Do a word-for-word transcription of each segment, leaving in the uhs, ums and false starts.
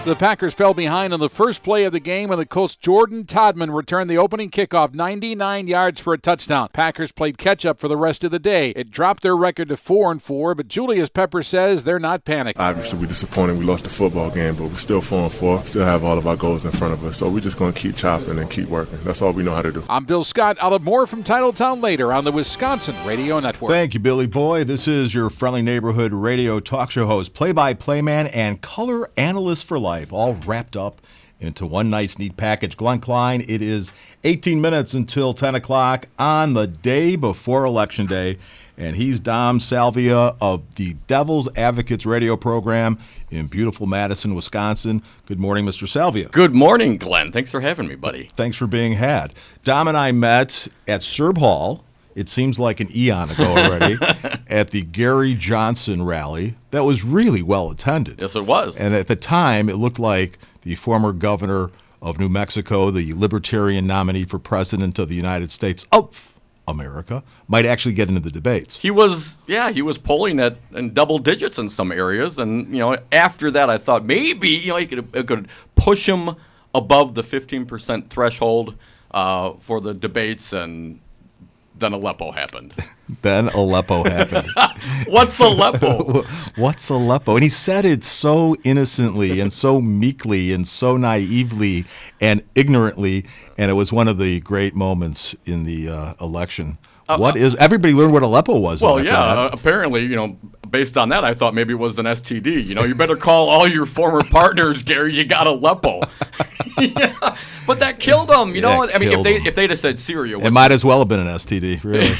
The Packers fell behind on the first play of the game when the Colts' Jordan Todman returned the opening kickoff ninety-nine yards for a touchdown. Packers played catch-up for the rest of the day. It dropped their record to four and four, but Julius Pepper says they're not panicked. Obviously, we're disappointed we lost the football game, but we're still four and four. Still have all of our goals in front of us, so we're just going to keep chopping and keep working. That's all we know how to do. I'm Bill Scott. I'll have more from Titletown later on the Wisconsin Radio Network. Thank you, Billy Boy. This is your friendly neighborhood radio talk show host, play-by-play man, and color analyst for life, all wrapped up into one nice, neat package. Glenn Klein, it is eighteen minutes until ten o'clock on the day before Election Day, and he's Dom Salvia of the Devil's Advocates radio program in beautiful Madison, Wisconsin. Good morning, Mister Salvia. Good morning, Glenn. Thanks for having me, buddy. Thanks for being had. Dom and I met at Serb Hall. It seems like an eon ago already, at the Gary Johnson rally that was really well attended. Yes, it was. And at the time, it looked like the former governor of New Mexico, the Libertarian nominee for president of the United States of America, might actually get into the debates. He was, yeah, he was polling at in double digits in some areas. And, you know, after that, I thought maybe, you know, he could, it could push him above the fifteen percent threshold uh, for the debates, and then Aleppo happened. Then Aleppo happened. What's Aleppo? What's Aleppo? And he said it so innocently and so meekly and so naively and ignorantly, and it was one of the great moments in the uh, election. Uh, what is everybody learned what Aleppo was? Well, yeah, uh, apparently, you know, based on that, I thought maybe it was an S T D. You know, you better call all your former partners, Gary. You got Aleppo. Yeah, but that killed him. You Yeah, know, I mean, if they him. if they'd have said Syria, it might as well have been an S T D. Really.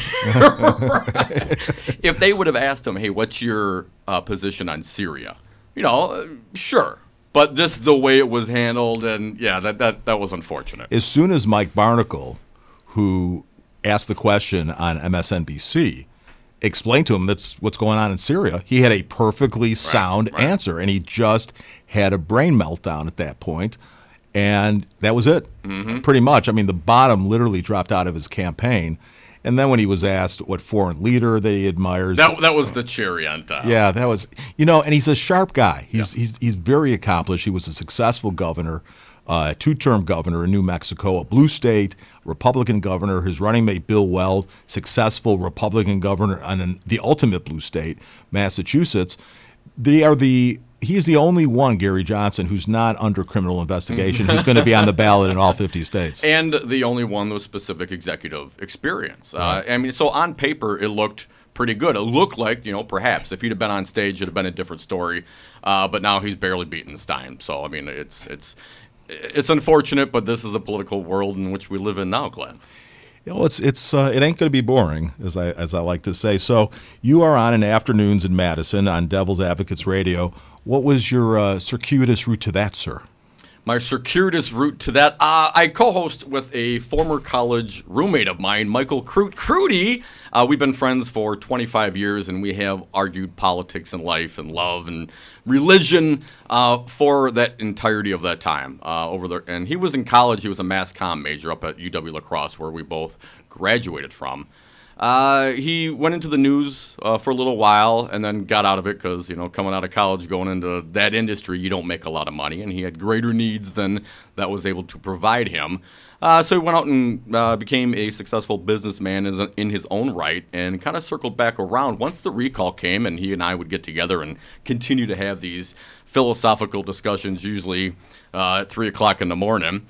Right. If they would have asked him, "Hey, what's your uh, position on Syria?" You know, uh, sure. But just the way it was handled, and yeah, that that that was unfortunate. As soon as Mike Barnicle, who asked the question on M S N B C, explained to him that's what's going on in Syria, he had a perfectly sound right, right. answer, and he just had a brain meltdown at that point, and that was it, mm-hmm. pretty much. I mean, the bottom literally dropped out of his campaign, and then when he was asked what foreign leader that he admires, that that was the cherry on top. Yeah, that was, you know, and he's a sharp guy. He's yeah. he's he's very accomplished. He was a successful governor. Uh, a two-term governor in New Mexico, a blue state, Republican governor. His running mate, Bill Weld, successful Republican governor in the ultimate blue state, Massachusetts. They are the he's the only one, Gary Johnson, who's not under criminal investigation, who's going to be on the ballot in all fifty states. And the only one with specific executive experience. Right. Uh, I mean, so on paper, it looked pretty good. It looked like, you know, perhaps if he'd have been on stage, it'd have been a different story. Uh, but now he's barely beaten Stein. So, I mean, it's it's... It's unfortunate, but this is the political world in which we live in now, Glenn. You know, it's it's uh, it ain't going to be boring, as I as I like to say. So you are on in afternoons in Madison on Devil's Advocates Radio. What was your uh, circuitous route to that, sir? My circuitous route to that, uh, I co-host with a former college roommate of mine, Michael Crute. Crudy, uh, we've been friends for twenty-five years, and we have argued politics and life and love and religion uh, for that entirety of that time. Uh, over there, and he was in college. He was a mass comm major up at U W La Crosse, where we both graduated from. Uh, he went into the news uh, for a little while and then got out of it because, you know, coming out of college, going into that industry, you don't make a lot of money, and he had greater needs than that was able to provide him. Uh, so he went out and uh, became a successful businessman in, in his own right, and kind of circled back around once the recall came, and he and I would get together and continue to have these philosophical discussions, usually uh, at three o'clock in the morning.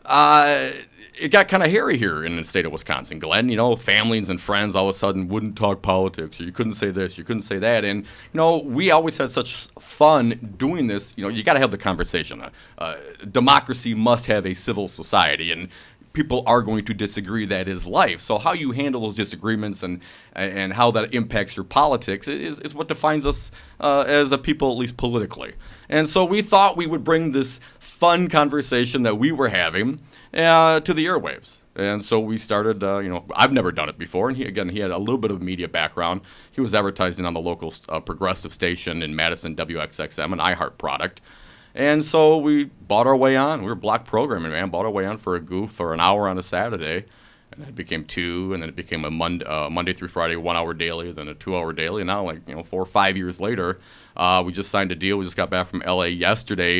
Uh, It got kind of hairy here in the state of Wisconsin, Glenn. You know, families and friends all of a sudden wouldn't talk politics, or you couldn't say this, you couldn't say that. And, you know, we always had such fun doing this. You know, you got to have the conversation. Uh, uh, democracy must have a civil society, and people are going to disagree. That is life. So how you handle those disagreements and and how that impacts your politics is, is what defines us uh, as a people, at least politically. And so we thought we would bring this fun conversation that we were having uh, to the airwaves. And so we started, uh, you know, I've never done it before. And he, again, he had a little bit of media background. He was advertising on the local uh, progressive station in Madison, W X X M, an iHeart product. And so we bought our way on. We were block programming, man. Bought our way on for a goof for an hour on a Saturday. And then it became two, and then it became a Monday, uh, Monday through Friday, one-hour daily, then a two-hour daily. And now, like, you know, four or five years later, uh, we just signed a deal. We just got back from L A yesterday,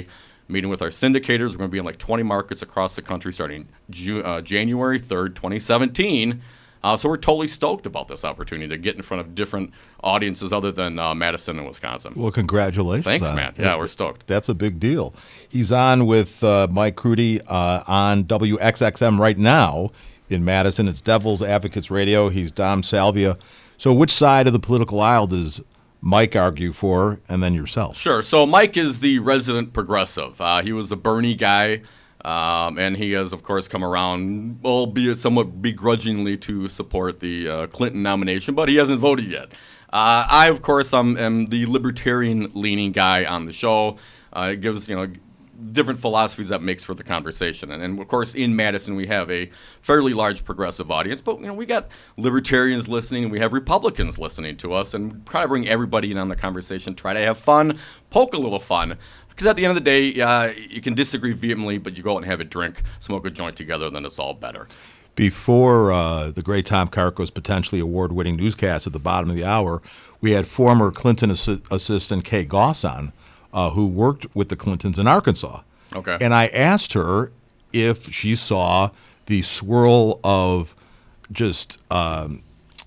meeting with our syndicators. We're going to be in like twenty markets across the country starting Ju- uh, January third, twenty seventeen. Uh, so we're totally stoked about this opportunity to get in front of different audiences other than uh, Madison and Wisconsin. Well, congratulations. Thanks, on man. it. Yeah, we're stoked. That's a big deal. He's on with uh, Mike Crudy uh, on W X X M right now in Madison. It's Devil's Advocates Radio. He's Dom Salvia. So which side of the political aisle does Mike argue for, and then yourself? Sure. So Mike is the resident progressive. Uh, he was a Bernie guy. Um, and he has, of course, come around, albeit somewhat begrudgingly, to support the uh, Clinton nomination, but he hasn't voted yet. Uh, I, of course, am, am the libertarian-leaning guy on the show. Uh, it gives, you know, different philosophies that makes for the conversation. And, and, of course, in Madison, we have a fairly large progressive audience, but, you know, we got libertarians listening, and we have Republicans listening to us, and try to bring everybody in on the conversation, try to have fun, poke a little fun. Because at the end of the day, uh, you can disagree vehemently, but you go out and have a drink, smoke a joint together, then it's all better. Before uh, the great Tom Karko's potentially award-winning newscast at the bottom of the hour, we had former Clinton assi- assistant Kay Goss on, uh, who worked with the Clintons in Arkansas. Okay. And I asked her if she saw the swirl of just, um,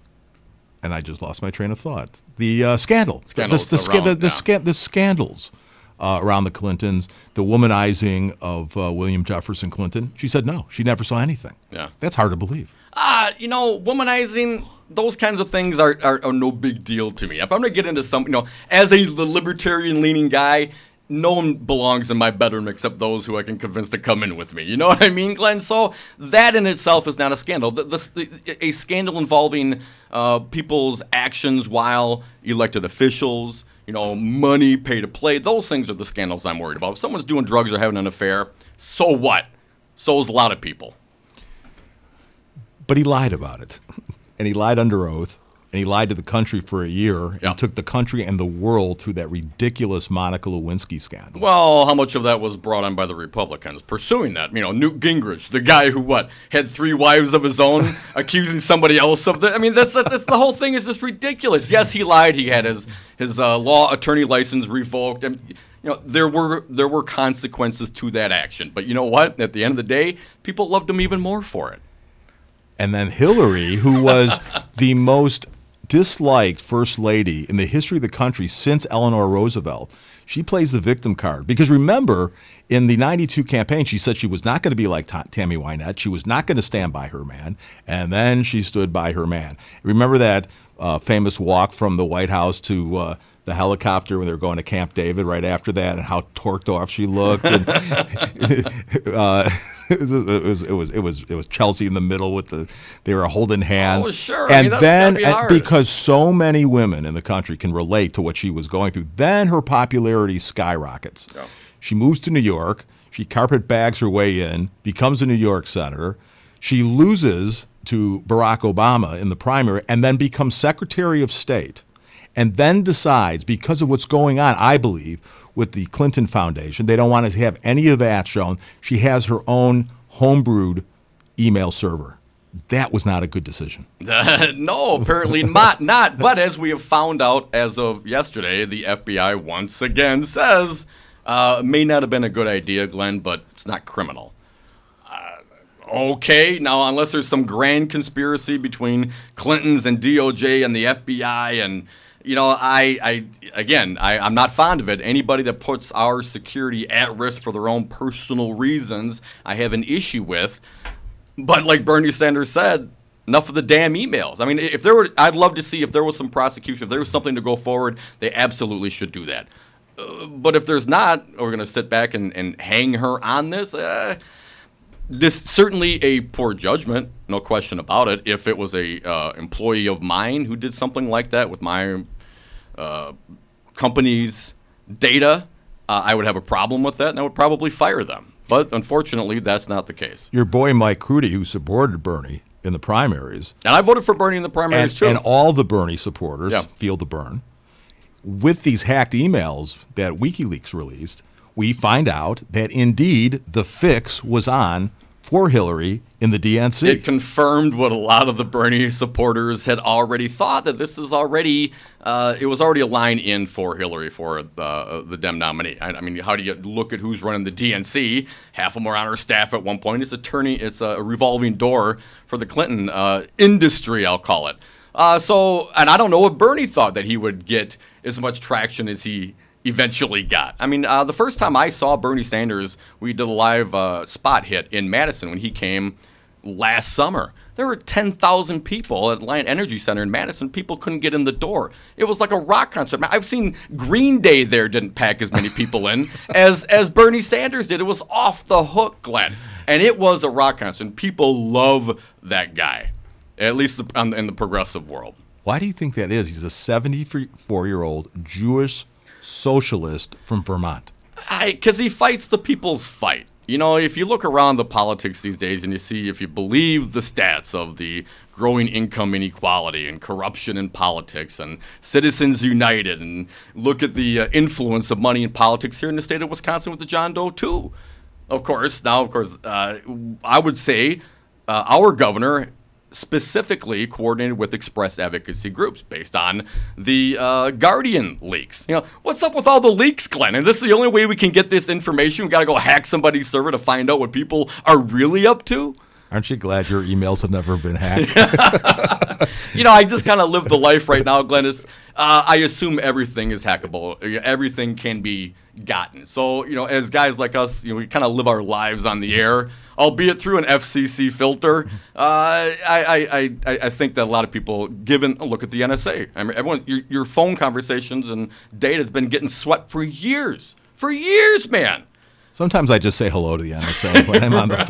and I just lost my train of thought, the uh, scandal. Scandals the, the, around, the, the, yeah. sca- the scandals. Uh, around the Clintons, the womanizing of uh, William Jefferson Clinton. She said no, she never saw anything. Yeah. That's hard to believe. Uh, you know, womanizing, those kinds of things are, are, are no big deal to me. If I'm going to get into some, you know, as a libertarian-leaning guy, no one belongs in my bedroom except those who I can convince to come in with me. You know what I mean, Glenn? So that in itself is not a scandal. The, the, the, a scandal involving uh, people's actions while elected officials, you know, money, pay to play, those things are the scandals I'm worried about. If someone's doing drugs or having an affair, so what? So is a lot of people. But he lied about it. And he lied under oath. And he lied to the country for a year. And Yeah. he took the country and the world through that ridiculous Monica Lewinsky scandal. Well, how much of that was brought on by the Republicans pursuing that? You know, Newt Gingrich, the guy who, what, had three wives of his own, accusing somebody else of the... I mean, that's, that's, that's the whole thing is just ridiculous. Yes, he lied. He had his, his uh, law attorney license revoked. And, you know, there were there were consequences to that action. But you know what? At the end of the day, people loved him even more for it. And then Hillary, who was the most disliked first lady in the history of the country since Eleanor Roosevelt, she plays the victim card. Because remember, in the ninety-two campaign, she said she was not going to be like Ta- Tammy Wynette. She was not going to stand by her man. And then she stood by her man. Remember that uh, famous walk from the White House to uh, the helicopter when they were going to Camp David right after that, and how torqued off she looked. And, uh, it was it was it was it was Chelsea in the middle with the they were holding hands. Oh, sure. I And mean, that's then gotta be and hard. because so many women in the country can relate to what she was going through, then her popularity skyrockets. Yeah. She moves to New York. She carpet bags her way in, becomes a New York senator. She loses to Barack Obama in the primary, and then becomes Secretary of State. And then decides, because of what's going on, I believe, with the Clinton Foundation, they don't want to have any of that shown. She has her own homebrewed email server. That was not a good decision. No, apparently not, not. But as we have found out as of yesterday, the F B I once again says uh, may not have been a good idea, Glenn, but it's not criminal. Uh, okay, now unless there's some grand conspiracy between Clintons and D O J and the F B I and... You know, I, I again, I, I'm not fond of it. Anybody that puts our security at risk for their own personal reasons, I have an issue with. But like Bernie Sanders said, enough of the damn emails. I mean, if there were, I'd love to see if there was some prosecution, if there was something to go forward, they absolutely should do that. Uh, but if there's not, we're going to sit back and, and hang her on this. Uh, This certainly a poor judgment, no question about it. If it was a uh, employee of mine who did something like that with my uh, company's data, uh, I would have a problem with that, and I would probably fire them. But unfortunately, that's not the case. Your boy Mike Crudy, who supported Bernie in the primaries, And I voted for Bernie in the primaries and, too. and all the Bernie supporters Yeah. feel the burn. With these hacked emails that WikiLeaks released, we find out that indeed the fix was on for Hillary in the D N C. It confirmed what a lot of the Bernie supporters had already thought, that this is already, uh, it was already a line in for Hillary for uh, the Dem nominee. I, I mean, how do you look at who's running the D N C? Half of them are on her staff at one point. It's a turning, it's a revolving door for the Clinton uh, industry, I'll call it. Uh, so, and I don't know what Bernie thought that he would get as much traction as he eventually got. I mean, uh, the first time I saw Bernie Sanders, we did a live uh, spot hit in Madison when he came last summer. There were ten thousand people at Lion Energy Center in Madison. People couldn't get in the door. It was like a rock concert. I've seen Green Day there didn't pack as many people in as, as Bernie Sanders did. It was off the hook, Glenn. And it was a rock concert. And people love that guy, at least in the progressive world. Why do you think that is? He's a seventy-four-year-old Jewish socialist from Vermont. Because he fights the people's fight. You know, if you look around the politics these days and you see, if you believe the stats of the growing income inequality and corruption in politics and Citizens United, and look at the uh, influence of money in politics here in the state of Wisconsin with the John Doe too. Of course, now, of course, uh, I would say uh, our governor specifically coordinated with express advocacy groups based on the uh, Guardian leaks. You know, what's up with all the leaks, Glenn? And this is the only way we can get this information. We got to go hack somebody's server to find out what people are really up to. Aren't you glad your emails have never been hacked? You know, I just kind of live the life right now, Glenn. Is uh, I assume everything is hackable. Everything can be gotten. So, you know, as guys like us, you know, we kind of live our lives on the air, albeit through an F C C filter. Uh, I, I, I, I think that a lot of people, given a look at the N S A, I mean, everyone, your, your phone conversations and data has been getting swept for years, for years, man. Sometimes I just say hello to the N S A when I'm on the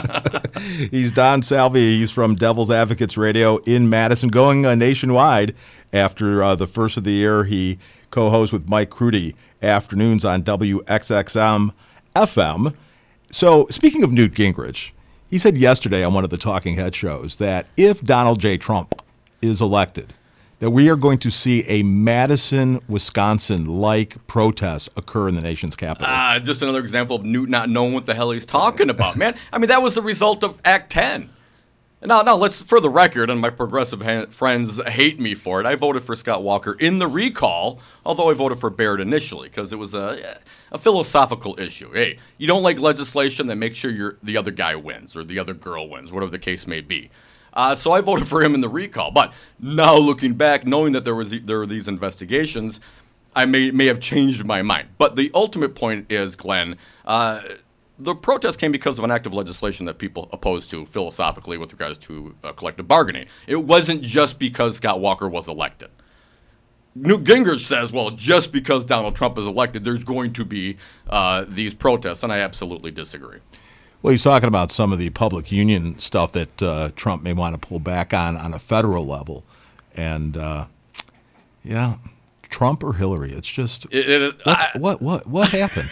phone. He's Don Salvi. He's from Devil's Advocates Radio in Madison, going uh, nationwide after uh, the first of the year. He co-hosts with Mike Crudy afternoons on W X X M F M. So speaking of Newt Gingrich, he said yesterday on one of the Talking Head shows that if Donald J. Trump is elected, that we are going to see a Madison, Wisconsin-like protest occur in the nation's capital. Ah, uh, just another example of Newt not knowing what the hell he's talking about, man. I mean, that was the result of Act ten. Now, now, let's, for the record, and my progressive ha- friends hate me for it, I voted for Scott Walker in the recall, although I voted for Barrett initially, because it was a, a philosophical issue. Hey, you don't like legislation, then make sure you're, the other guy wins, or the other girl wins, whatever the case may be. Uh, so I voted for him in the recall. But now looking back, knowing that there was there were these investigations, I may may have changed my mind. But the ultimate point is, Glenn, uh, the protest came because of an act of legislation that people opposed to philosophically with regards to uh, collective bargaining. It wasn't just because Scott Walker was elected. Newt Gingrich says, well, just because Donald Trump is elected, there's going to be uh, these protests, and I absolutely disagree. Well, he's talking about some of the public union stuff that uh, Trump may want to pull back on on a federal level. And, uh, yeah, Trump or Hillary, it's just, it, it, I, what, what, what happened?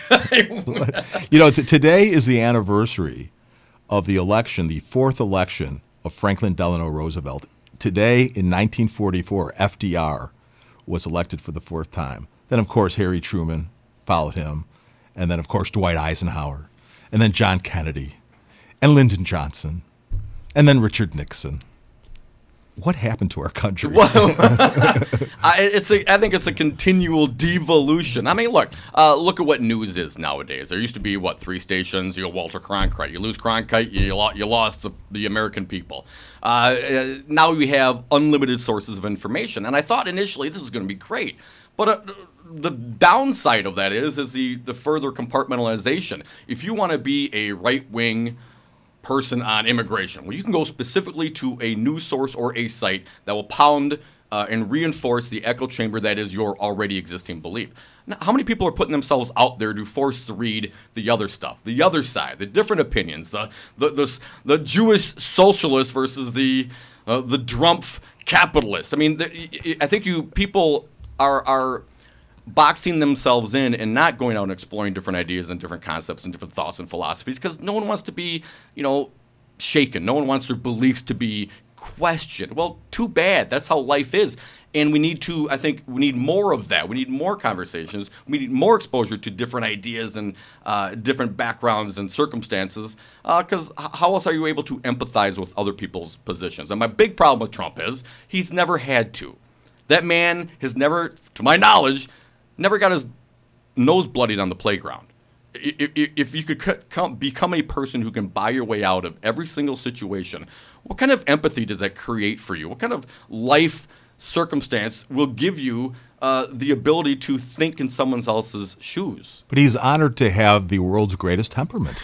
You know, t- today is the anniversary of the election, the fourth election of Franklin Delano Roosevelt. Today, in nineteen forty-four, F D R was elected for the fourth time. Then, of course, Harry Truman followed him. And then, of course, Dwight Eisenhower. And then John Kennedy, and Lyndon Johnson, and then Richard Nixon. What happened to our country? Well, I, it's a, I think it's a continual devolution. I mean, look, uh, look at what news is nowadays. There used to be, what, three stations? You go Walter Cronkite. You lose Cronkite, you, lo- you lost the, the American people. Uh, now we have unlimited sources of information. And I thought initially this is going to be great. But uh, the downside of that is is the, the further compartmentalization. If you want to be a right-wing person on immigration, well, you can go specifically to a news source or a site that will pound uh, and reinforce the echo chamber that is your already existing belief. Now, how many people are putting themselves out there to force to read the other stuff, the other side, the different opinions, the the the, the Jewish socialist versus the uh, the Drumpf capitalist? I mean, the, I think you people are are boxing themselves in and not going out and exploring different ideas and different concepts and different thoughts and philosophies because no one wants to be, you know, shaken. No one wants their beliefs to be question. Well, too bad. That's how life is. And we need to, I think, we need more of that. We need more conversations. We need more exposure to different ideas and uh, different backgrounds and circumstances. Because uh, how else are you able to empathize with other people's positions? And my big problem with Trump is he's never had to. That man has never, to my knowledge, never got his nose bloodied on the playground. If you could become a person who can buy your way out of every single situation, what kind of empathy does that create for you? What kind of life circumstance will give you uh, the ability to think in someone else's shoes? But he's honored to have the world's greatest temperament.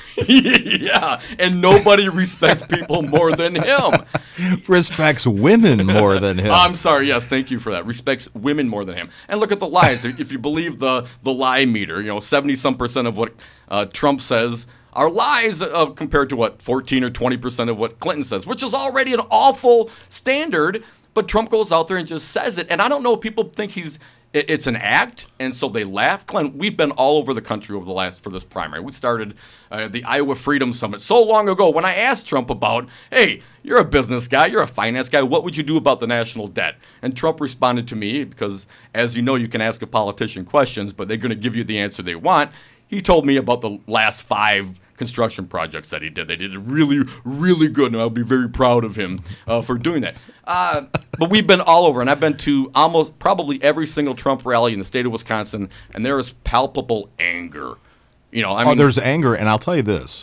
Yeah, and nobody respects people more than him. Respects women more than him. I'm sorry, yes, thank you for that. Respects women more than him. And look at the lies. If you believe the, the lie meter, you know, seventy-some percent of what uh, Trump says are lies uh, compared to what, fourteen or twenty percent of what Clinton says, which is already an awful standard. But Trump goes out there and just says it. And I don't know if people think he's it, it's an act, and so they laugh. Glenn, we've been all over the country over the last, for this primary. We started uh, the Iowa Freedom Summit so long ago when I asked Trump about, hey, you're a business guy, you're a finance guy, what would you do about the national debt? And Trump responded to me, because as you know, you can ask a politician questions, but they're going to give you the answer they want. He told me about the last five construction projects that he did. They did it really, really good, and I'll be very proud of him uh, for doing that. Uh, but we've been all over, and I've been to almost probably every single Trump rally in the state of Wisconsin, and there is palpable anger. You know, I mean, oh, there's anger, and I'll tell you this: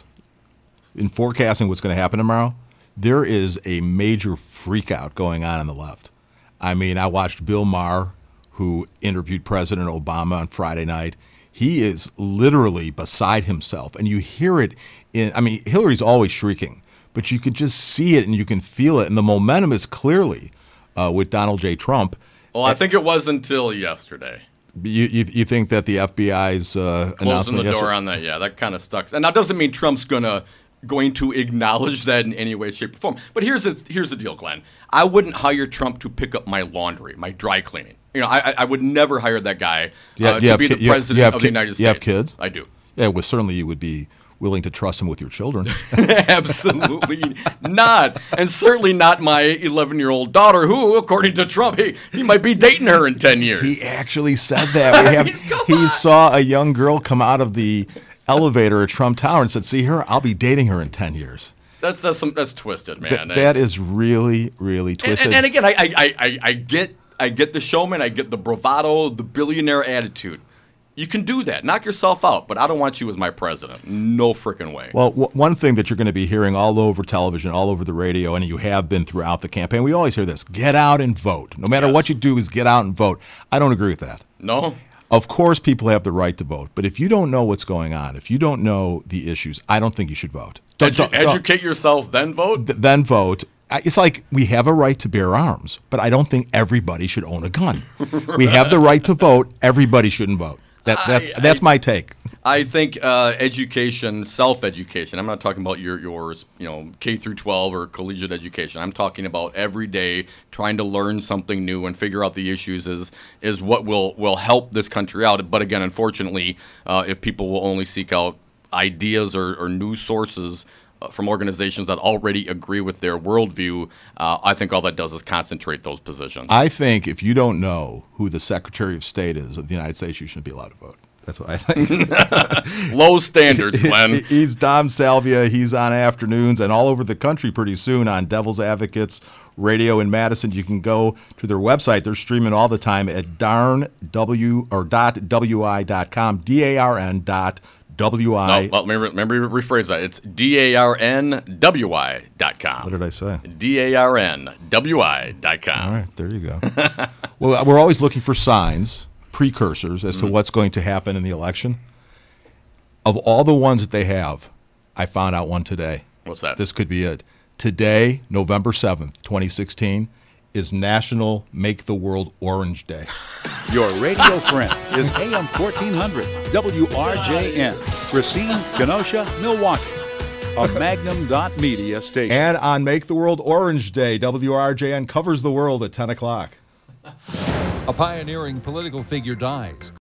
in forecasting what's going to happen tomorrow, there is a major freakout going on on the left. I mean, I watched Bill Maher, who interviewed President Obama on Friday night. He is literally beside himself, and you hear it in, I mean, Hillary's always shrieking, but you can just see it and you can feel it, and the momentum is clearly uh, with Donald J. Trump. Well, I think it was until yesterday. You you, you think that the F B I's uh, closing announcement the door yesterday? on that? Yeah, that kind of stuck. And that doesn't mean Trump's gonna going to acknowledge that in any way, shape, or form. But here's the here's the deal, Glenn. I wouldn't hire Trump to pick up my laundry, my dry cleaning. You know, I I would never hire that guy Yeah, uh, you to have be ki- the you have- president you have of ki- the United States. you have kids? I do. Yeah, well, certainly you would be willing to trust him with your children. Absolutely not. And certainly not my eleven-year-old daughter, who, according to Trump, he, he might be dating her in ten years. He actually said that. We have, I mean, come he on. saw a young girl come out of the elevator at Trump Tower and said, see her? I'll be dating her in ten years. That's that's some, that's twisted, man. Th- that is really, really and, twisted. and, and again, I, I, I, I get I get the showman, I get the bravado, the billionaire attitude. You can do that. Knock yourself out, but I don't want you as my president. No freaking way. Well, w- one thing that you're going to be hearing all over television, all over the radio, and you have been throughout the campaign, we always hear this: get out and vote. No matter Yes. what you do, is get out and vote. I don't agree with that. No? Of course, people have the right to vote, but if you don't know what's going on, if you don't know the issues, I don't think you should vote. Don't- Edu- don't- don't- educate yourself, then vote? th- then vote. I- It's like we have a right to bear arms, but I don't think everybody should own a gun. We have the right to vote. Everybody shouldn't vote. That, that's I- that's I- my take. I think uh, education, self-education. I'm not talking about your yours, you know, K through twelve or collegiate education. I'm talking about every day trying to learn something new and figure out the issues is is what will will help this country out. But again, unfortunately, uh, if people will only seek out ideas or, or news sources uh, from organizations that already agree with their worldview, uh, I think all that does is concentrate those positions. I think if you don't know who the Secretary of State is of the United States, you shouldn't be allowed to vote. That's what I think. Low standards, Glenn. He's Dom Salvia. He's on afternoons and all over the country pretty soon on Devil's Advocates Radio in Madison. You can go to their website. They're streaming all the time at darn w or dot wi dot com. D A R N dot W I. No, well, remember, remember rephrase that. It's D A R N W I dot com. What did I say? D A R N W I dot com. All right, there you go. Well, we're always looking for signs, precursors as Mm-hmm. to what's going to happen in the election. Of all the ones that they have, I found out one today. What's that? This could be it. Today, November seventh, twenty sixteen, is National Make the World Orange Day. Your radio friend is A M fourteen hundred W R J N, Racine, Kenosha, Milwaukee, a Magnum dot media station. And on Make the World Orange Day, W R J N covers the world at ten o'clock. A pioneering political figure dies.